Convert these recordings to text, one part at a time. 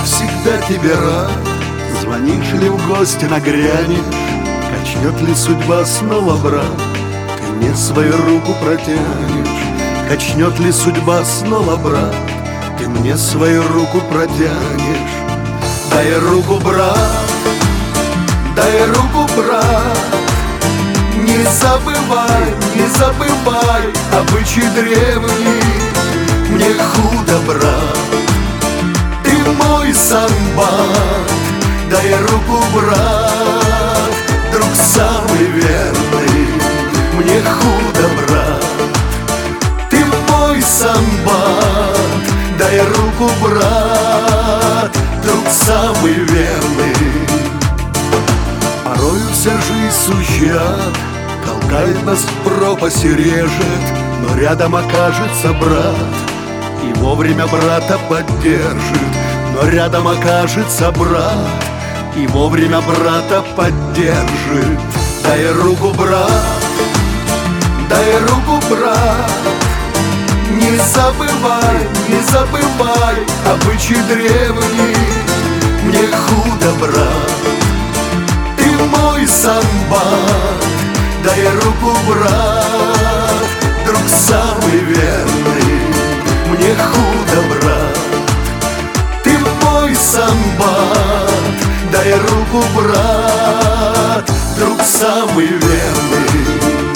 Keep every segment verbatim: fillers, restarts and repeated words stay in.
всегда тебе рад. Звонишь ли в гости, нагрянешь, качнет ли судьба снова, брат? Ты мне свою руку протянешь. Качнет ли судьба снова, брат? Ты мне свою руку протянешь. Дай руку, брат, дай руку, брат. Не забывай, не забывай обычаи древние. Мне худо, брат, ты мой самбат. Дай руку, брат, друг самый верный. Мне худо, брат, ты мой самбат. Дай руку, брат, друг самый верный. Порою вся жизнь сущат, толкает нас в пропасть и режет, но рядом окажется брат и вовремя брата поддержит. Но рядом окажется брат и вовремя брата поддержит. Дай руку, брат, дай руку, брат. Не забывай, не забывай обычаи древние. Мне худо, брат, ты мой самбат. Дай руку, брат, друг самый верный. Мне худо, брат, ты мой самбат. Дай руку, брат, друг самый верный.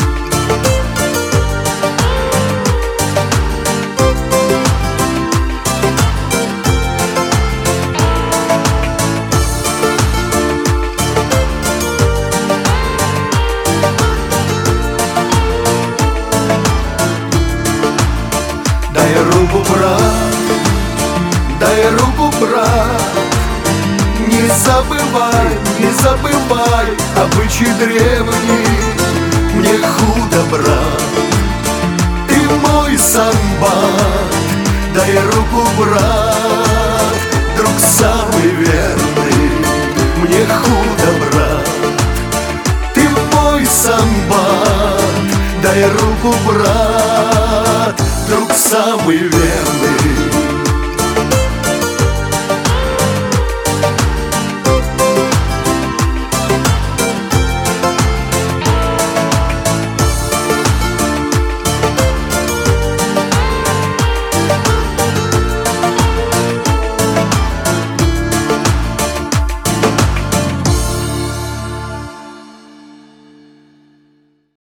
Дай руку, брат, дай руку, брат. Не забывай, не забывай обычаи древние. Мне худо, брат, ты мой самбат. Дай руку, брат, друг самый верный. Мне худо, брат, ты мой самбат. Дай руку, брат, друг самый верный.